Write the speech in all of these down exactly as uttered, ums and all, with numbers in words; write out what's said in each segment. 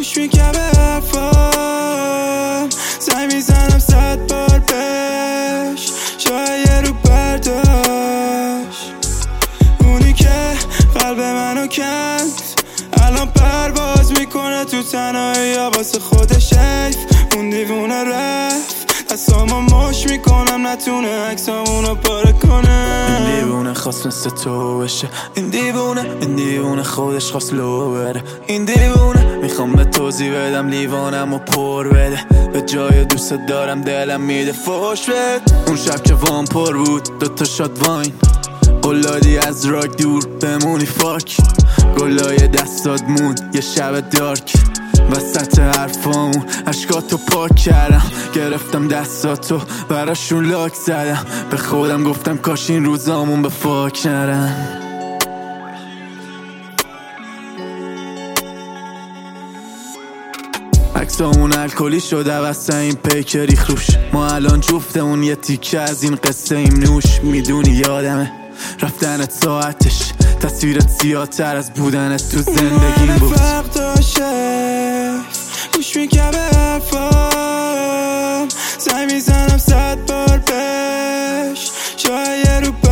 گوش میکنم به حرفام، زنگ میزنم صد بار بهش، شاید یه رو برداشت. اونی که قلب منو کند الان پرواز میکنه تو تنهایی یا واسه خودش حیف. اون دیوونه رفت دستامو مش میکنم نتونه عکسامونو پاره کنه. این دیوونه خواست مثل تو بشه، این دیوونه این دیوونه خودش خواست لو بره. این دیوونه میخوام به توضیح بدم لیوانم و پر بده، به جای دوست دارم دلم میده فوش بده. اون شب که وام پر بود دوتا شات واین، قلادی از راک دور بمونی فاک. گلای دستات موند یه شب دارک، وسط حرفامون عشقاتو پاک کردم. گرفتم دستاتو براشون لاک زدم، به خودم گفتم کاش این روزامون به فاک نرن. عکسامون الکلی شده واسه این پیک ریخ روش. ما الان جفتمون یه تیکه از این قصه ایم نوش. میدونی یادمه رفتنت ساعتش تصویرت زیادتر از بودنت تو زندگیم بود. فرق داشته گوش میکنم به حرفام، زنگ میزنم صد بار بهش، شاید یه رو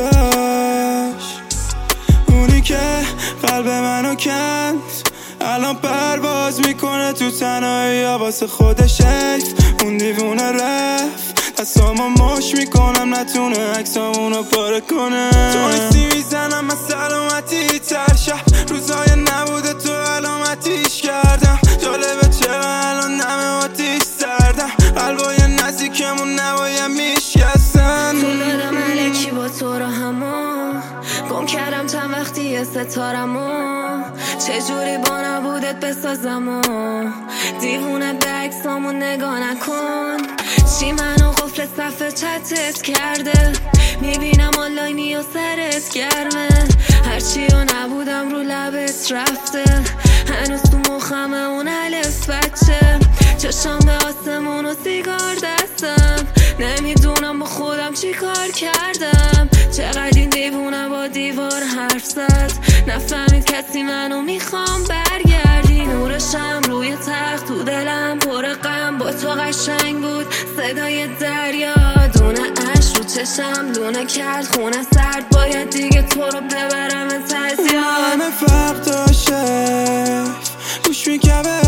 برداشت. اونی که قلب منو کند الان پرواز میکنه تو تنهایی یا واسه خودش حیف. اون دیوونه رفت دستامو مش میکنم نتونه عکسامونو پاره کنه. تو نیستی میزنم من سلامتی ترشم، روزای نبوده تو علامتیش کردم. جالبه چرا الان نمه آتیش سردم، قلبای نزدیکمون نباید میشکستن. تو دادم الکی با تو رو همو گم کردم چند وقتی یه ستارمو، چجوری با نبودت بسازمو. دیوونه به عکسامو نگاه نکن، چی منو قفل صفحه چتت کرده. میبینم آنلاینی و سرت گرمه، هرچی و نبودم رو لبت رفته. هنوز تو مخمه اون الف بچه، چشم به آسمون و سیگار دستم. نمیدونم با خودم چی کار کردم، چقدر این دیوونه با دیوار حرف زد. نفهمید کسی منو میخوام برگردی. نورشم روی تخت تو دلم پر غم، با تو قشنگ بود صدای دریا. دونه اش رو چشم دونه کرد خونه سرد، باید دیگه تو رو ببرم تزیاد. همه فرق داشته گوش میکنم به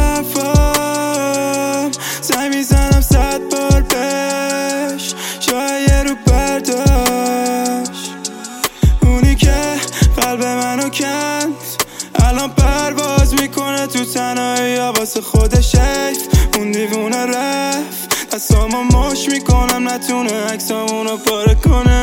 حرفام، زنگ میزنم صد بار بهش، شاید یه رو برداشت. اونی که قلب منو کند الان پرواز میکنه تو تنهایی یا واسه خودش حیف. اون دیوونه رفت دستامو مش میکنم نتونه عکسامونو پاره کنه.